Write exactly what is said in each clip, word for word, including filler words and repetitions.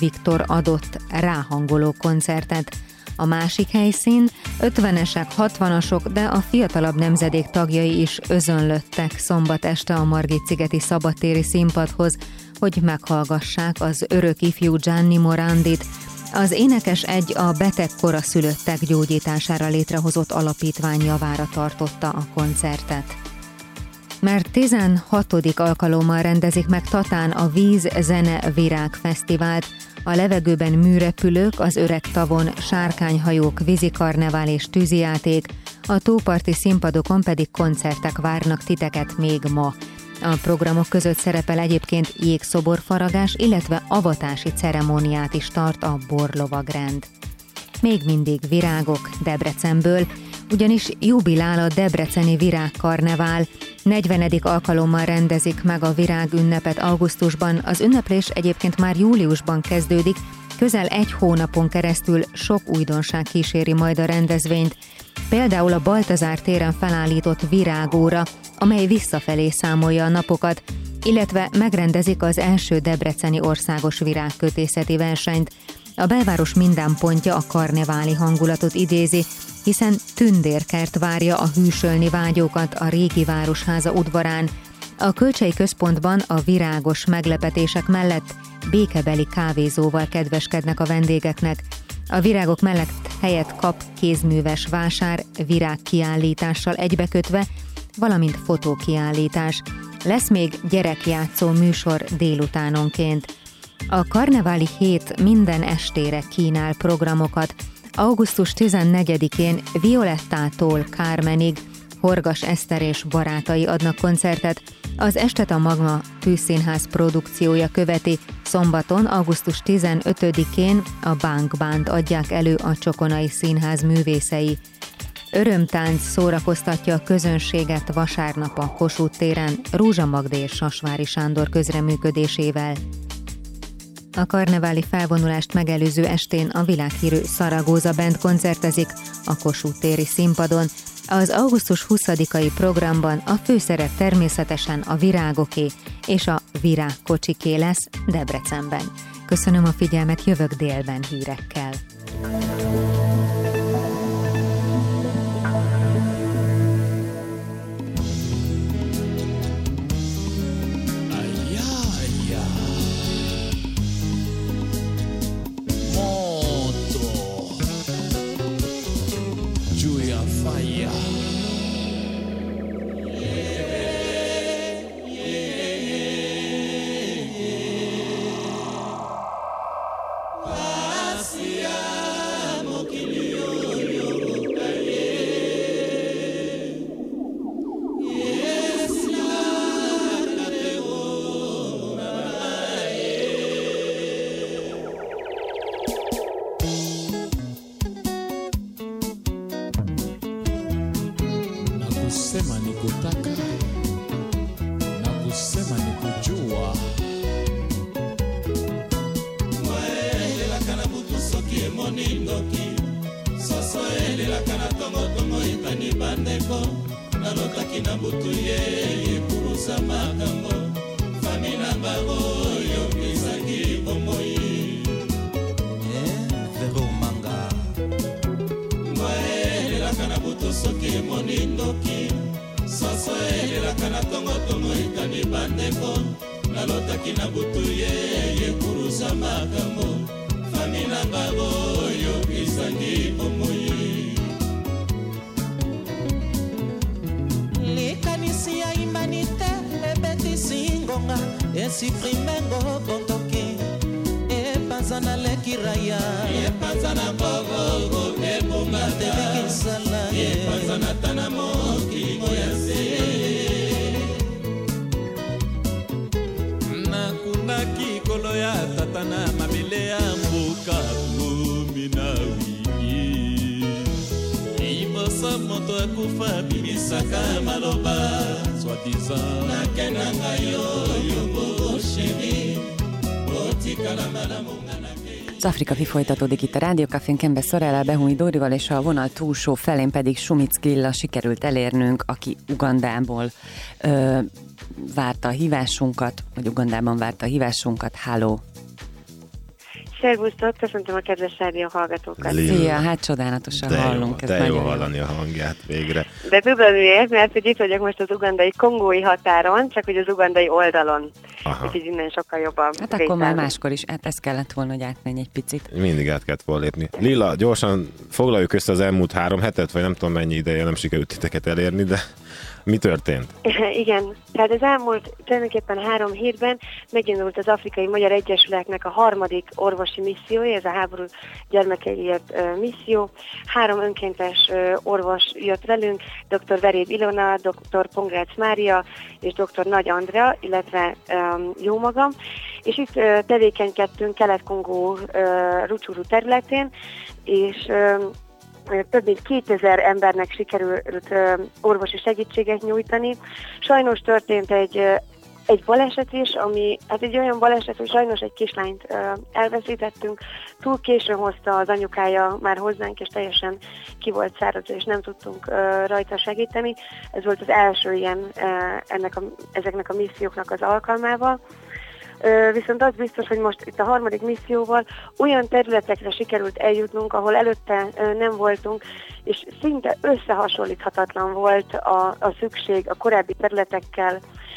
Viktor adott ráhangoló koncertet. A másik helyszín ötvenesek, hatvanasok, de a fiatalabb nemzedék tagjai is özönlöttek szombat este a Margit-szigeti szabadtéri színpadhoz, hogy meghallgassák az örök ifjú Gianni Morandit. Az énekes egy a beteg koraszülöttek gyógyítására létrehozott alapítvány javára tartotta a koncertet. Mert tizenhatodik alkalommal rendezik meg Tatán a Víz, Zene, Virág Fesztivált, a levegőben műrepülők, az öreg tavon sárkányhajók, vízikarnevál és tűzijáték, a tóparti színpadokon pedig koncertek várnak titeket még ma. A programok között szerepel egyébként jégszoborfaragás, illetve avatási ceremóniát is tart a Borlovagrend. Még mindig virágok Debrecenből, ugyanis jubilál a Debreceni Virágkarnevál, negyvenedik alkalommal rendezik meg a virágünnepet augusztusban, az ünneplés egyébként már júliusban kezdődik, közel egy hónapon keresztül sok újdonság kíséri majd a rendezvényt, például a Baltazár téren felállított virágóra, amely visszafelé számolja a napokat, illetve megrendezik az első debreceni országos virágkötészeti versenyt. A belváros minden pontja a karneváli hangulatot idézi, hiszen tündérkert várja a hűsölni vágyókat a régi városháza udvarán. A Kölcsei Központban a virágos meglepetések mellett békebeli kávézóval kedveskednek a vendégeknek. A virágok mellett helyet kap kézműves vásár virágkiállítással egybekötve, valamint fotókiállítás. Lesz még gyerekjátszó műsor délutánonként. A karneváli hét minden estére kínál programokat. augusztus tizennegyedikén Violettától Kármenig Horgas Eszter és barátai adnak koncertet, az estet a Magma Tűzszínház produkciója követi, szombaton, augusztus tizenötödikén a Bánk Band adják elő a Csokonai Színház művészei. Örömtánc szórakoztatja a közönséget vasárnap a Kossuth téren Rózsa Magda és Sasvári Sándor közreműködésével. A karneváli felvonulást megelőző estén a világhírű Szaragóza Band koncertezik a Kossuth téri színpadon. Az augusztus huszadikai programban a főszerep természetesen a virágoké és a virágkocsiké lesz Debrecenben. Köszönöm a figyelmet, jövök délben hírekkel. Nakusema nikutaka, nakusema nikujua. Mwele la kana butu soki emoni ndoki, soso ele la kana tongo tongo itani bandeko, nalotaki na butu ye kurusa makambo, famina bago yokisaki bomoi. Vero manga. Mwele la kana butu soki emoni ndoki, soso ele la kana tongo tongo itani bandeko, nalotaki na butu ye kurusa makambo, famina bago yokisaki bomoi. Likanisi ya imanite ebetisi ngonga esiprimengo bontoki epanzana lekiraya epanzana bogogo ebunga telikisala epanzana tanamoki moyase nakundaki kolo ya tatana mabele ya mboka luminawi ibosa moto akufa bimisaka maloba soi-disant nakenanga yo yobo shemi otikala malamungana. Az Afrika Fi folytatódik itt a Rádió Cafén Kembe Szorellel, Behumi Dórival, és a vonal túlsó felén pedig Sumic Gilla sikerült elérnünk, aki Ugandából ö, várta a hívásunkat, vagy Ugandában várta a hívásunkat. Háló! Szervusztok, köszöntöm a kedves rádió hallgatókat. Szia, hát csodálatosan de hallunk. Jó, de jó hallani a hangját végre. De tudod miért? Mert hogy itt vagyok most az ugandai kongói határon, csak hogy az ugandai oldalon. Úgyhogy innen sokkal jobban. Hát akkor már máskor is, hát ez kellett volna, hogy átmenj egy picit. Mindig át kellett volna lépni. Lilla, gyorsan foglaljuk össze az elmúlt három hetet, vagy nem tudom mennyi ideje nem sikerült titeket elérni, de mi történt? Igen, tehát az elmúlt tulajdonképpen három hétben megindult az Afrikai Magyar Egyesületnek a harmadik orvosi missziója, ez a háború gyermekeiért uh, misszió. Három önkéntes uh, orvos jött velünk, dr. Veréb Ilona, dr. Pongrácz Mária és dr. Nagy Andrea, illetve um, jó magam. És itt uh, tevékenykedtünk Kelet-Kongó uh, Rutshuru területén, és uh, több mint kétezer embernek sikerült uh, orvosi segítséget nyújtani. Sajnos történt egy, uh, egy baleset is, ami hát egy olyan baleset, hogy sajnos egy kislányt uh, elveszítettünk. Túl későn hozta az anyukája már hozzánk, és teljesen ki volt száradva, és nem tudtunk uh, rajta segíteni. Ez volt az első ilyen uh, ennek a, ezeknek a misszióknak az alkalmával. Viszont az biztos, hogy most itt a harmadik misszióval olyan területekre sikerült eljutnunk, ahol előtte nem voltunk, és szinte összehasonlíthatatlan volt a, a szükség a korábbi területekkel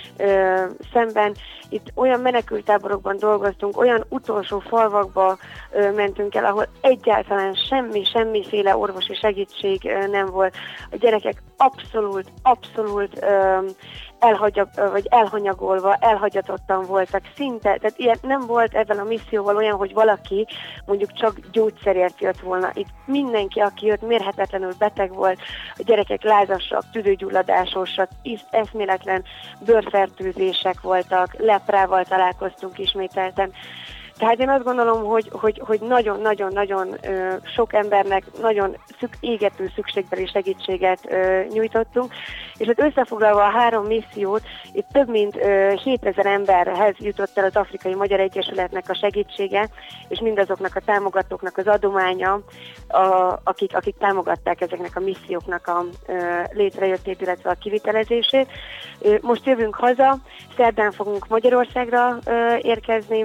ö, szemben. Itt olyan menekültáborokban dolgoztunk, olyan utolsó falvakba ö, mentünk el, ahol egyáltalán semmi, semmiféle orvosi segítség ö, nem volt. A gyerekek abszolút, abszolút ö, elhagyag, vagy elhanyagolva, elhagyatottan voltak szinte, tehát ilyen nem volt ebben a misszióval olyan, hogy valaki mondjuk csak gyógyszerért jött volna. Itt mindenki, aki jött, mérhetetlenül beteg volt, a gyerekek lázasak, tüdőgyulladásosak, eszméletlen bőrfertőzések voltak, leprával találkoztunk ismételten. Tehát én azt gondolom, hogy, hogy, hogy nagyon-nagyon-nagyon sok embernek nagyon szük, égető szükségbeli segítséget ö, nyújtottunk, és hát összefoglalva a három missziót, itt több mint ö, hétezer emberhez jutott el az Afrikai Magyar Egyesületnek a segítsége, és mindazoknak a támogatóknak az adománya, a, akik, akik támogatták ezeknek a misszióknak a ö, létrejöttét, illetve a kivitelezését. Most jövünk haza, szerdán fogunk Magyarországra ö, érkezni,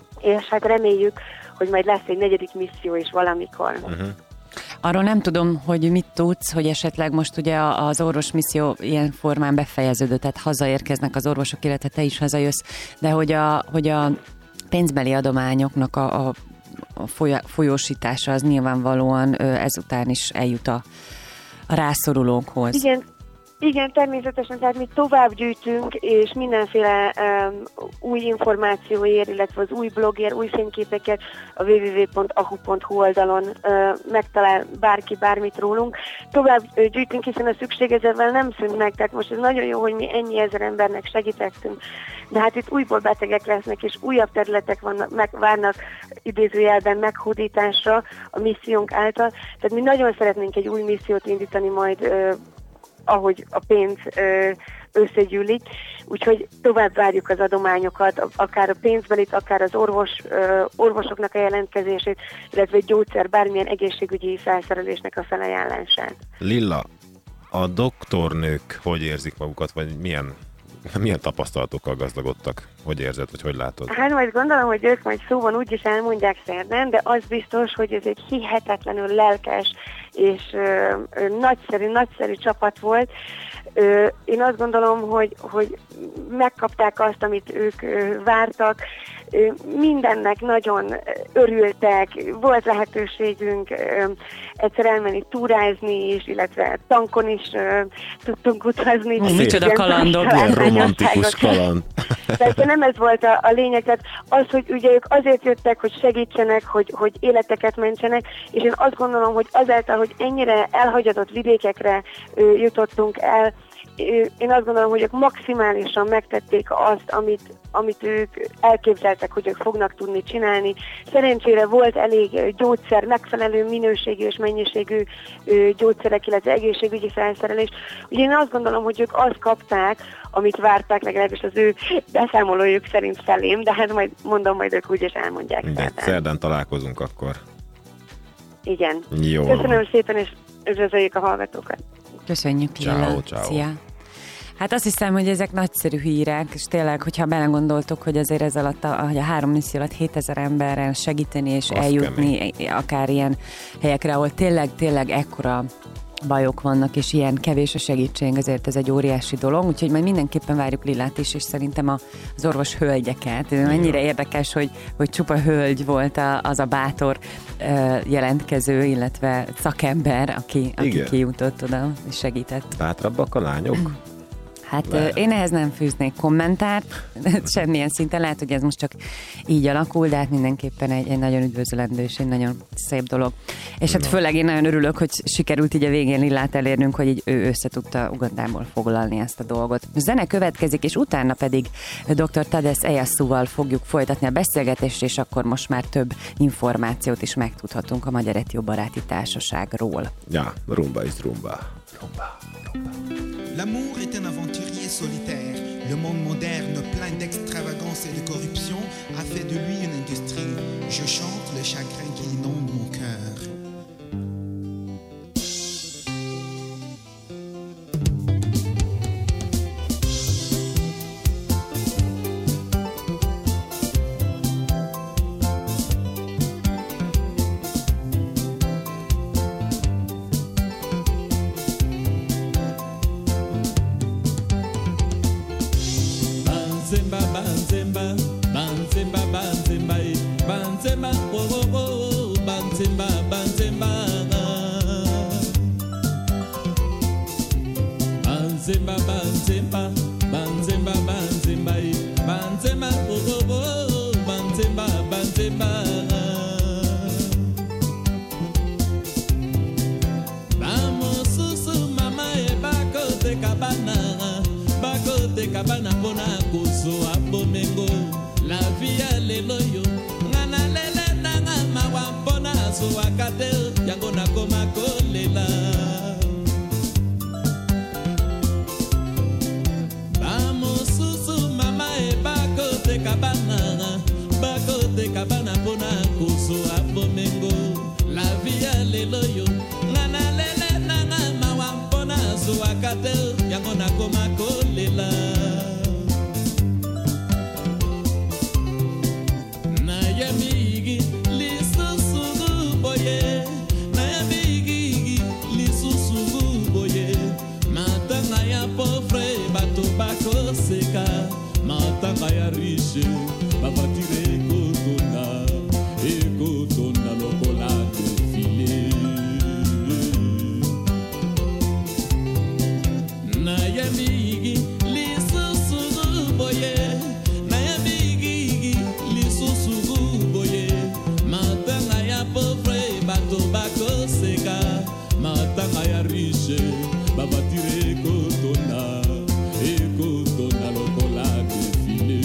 és hát reméljük, hogy majd lesz egy negyedik misszió is valamikor. Uh-huh. Arról nem tudom, hogy mit tudsz, hogy esetleg most ugye az orvos misszió ilyen formán befejeződött, tehát hazaérkeznek az orvosok, illetve te is hazajössz, de hogy a, hogy a pénzbeli adományoknak a, a, a folyósítása az nyilvánvalóan ezután is eljut a, a rászorulókhoz. Igen. Igen, természetesen, tehát mi tovább gyűjtünk, és mindenféle um, új információért, illetve az új blogért, új fényképeket a double-u double-u double-u pont a h u pont h u oldalon uh, megtalál bárki bármit rólunk. Tovább uh, gyűjtünk, hiszen a szükség ezzel nem szűnt meg, tehát most ez nagyon jó, hogy mi ennyi ezer embernek segítettünk, de hát itt újból betegek lesznek, és újabb területek vannak, meg, várnak idézőjelben meghódításra a missziónk által, tehát mi nagyon szeretnénk egy új missziót indítani majd, uh, ahogy a pénz ö, összegyűlik, úgyhogy tovább várjuk az adományokat, akár a pénzbelit, akár az orvos, ö, orvosoknak a jelentkezését, illetve gyógyszer, bármilyen egészségügyi felszerelésnek a felajánlását. Lilla, a doktornők hogy érzik magukat, vagy milyen, milyen tapasztalatokkal gazdagodtak? Hogy érzed, vagy hogy látod? Hát majd gondolom, hogy ők majd szóban úgyis elmondják szerdán, de az biztos, hogy ez egy hihetetlenül lelkes és ö, ö, nagyszerű, nagyszerű csapat volt. Ö, én azt gondolom, hogy, hogy megkapták azt, amit ők ö, vártak. Ö, mindennek nagyon örültek, volt lehetőségünk ö, egyszer elmenni túrázni is, illetve tankon is ö, tudtunk utazni. Oh, micsoda kalandok! Ilyen romantikus kaland. Tehát nem ez volt a, a lényeg, tehát az, hogy ugye ők azért jöttek, hogy segítsenek, hogy, hogy életeket mentsenek, és én azt gondolom, hogy azáltal, hogy ennyire elhagyatott vidékekre ö, jutottunk el, ö, én azt gondolom, hogy ők maximálisan megtették azt, amit, amit ők elképzeltek, hogy ők fognak tudni csinálni. Szerencsére volt elég gyógyszer, megfelelő minőségű és mennyiségű ö, gyógyszerek, illetve egészségügyi felszerelés. Ugye én azt gondolom, hogy ők azt kapták, amit várták, legalábbis az ő beszámolójuk szerint felém, de hát majd mondom, majd ők úgyis elmondják. Mindegy, szerdán találkozunk akkor. Igen. Jó. Köszönöm szépen, és üdvözöljük a hallgatókat. Köszönjük, Ciao, Lilla. ciao. Szia. Hát azt hiszem, hogy ezek nagyszerű hírek, és tényleg, hogyha belegondoltok, hogy azért ez alatt, a, hogy a három misszió alatt hétezer emberrel segíteni és azt eljutni kemény. Akár ilyen helyekre, ahol tényleg, tényleg ekkora bajok vannak, és ilyen kevés a segítség, azért ez egy óriási dolog, úgyhogy majd mindenképpen várjuk Lillát is, és szerintem az orvos hölgyeket. Mennyire érdekes, hogy, hogy csupa hölgy volt az a bátor jelentkező, illetve szakember, aki, aki kijutott oda, és segített. Bátrabbak a lányok? Hát lehet. Én ehhez nem fűznék kommentárt, semmilyen szinten, lehet, hogy ez most csak így alakul, de hát mindenképpen egy, egy nagyon üdvözlendő és egy nagyon szép dolog. És hát főleg én nagyon örülök, hogy sikerült így a végén Lillát elérnünk, hogy így ő összetudta Ugandából foglalni ezt a dolgot. A zene következik, és utána pedig doktor Tadesz Eyasu-val fogjuk folytatni a beszélgetést, és akkor most már több információt is megtudhatunk a Magyar Etióbaráti Társaságról. Ja, rumba is rumba. Rumba. L'amour est un aventurier solitaire. Le monde moderne, plein d'extravagance et de corruption, a fait de lui une industrie. Je chante le chagrin qui inonde mon cœur. Banzemba, banzemba, banzemba, banzemba, banzemba, oh oh oh, banzemba, banzemba, banzemba, banzemba, banzemba, banzemba, banzemba, oh oh oh, banzemba, banzemba. Vamos susu mama e bako de cabana, bako de cabana bona. La vie lelo yo ngana lele nanga mawampona so akate yango na koma kolela Vamos susu mama e bako te kabana bako te kabana pona kuso abomengo La vie lelo yo ngana lele nanga mawampona so akate yango na koma kolela Seka matanga ya riche bavatire ekotona ekotona lokola defile na ya migi lisusu boye na ya migi lisusu boye matanga ya pauvre bato bako seka matanga ya riche bavatire ekotona ekotona lokola defile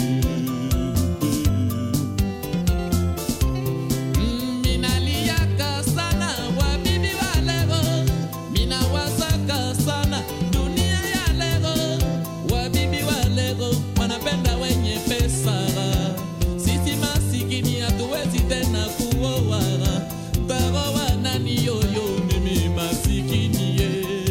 minaliyaka sana wabibi wa lego minawasaka sana dunia ya lego wabibi wa lego wanapenda wenye pesa sisi masikini hatuwezi tena kuoa taroa nani yoyo mimi masikini ye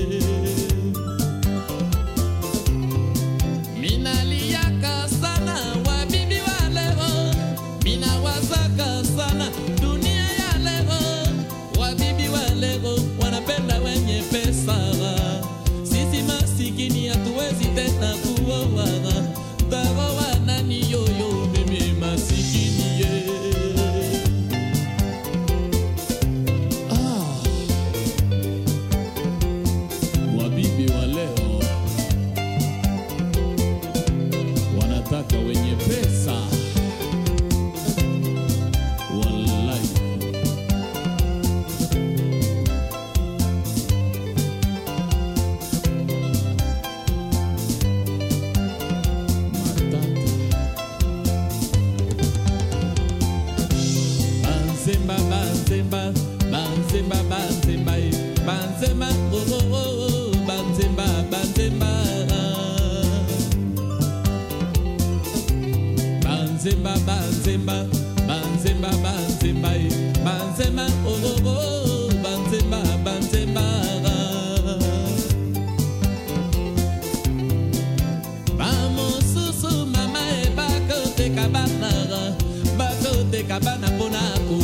Banzemba, banzemba, banzemba, banzemba, banzemba, oh oh oh, banzemba, banzemba, banzemba, banzemba, banzemba, banzemba, banzemba, oh oh oh.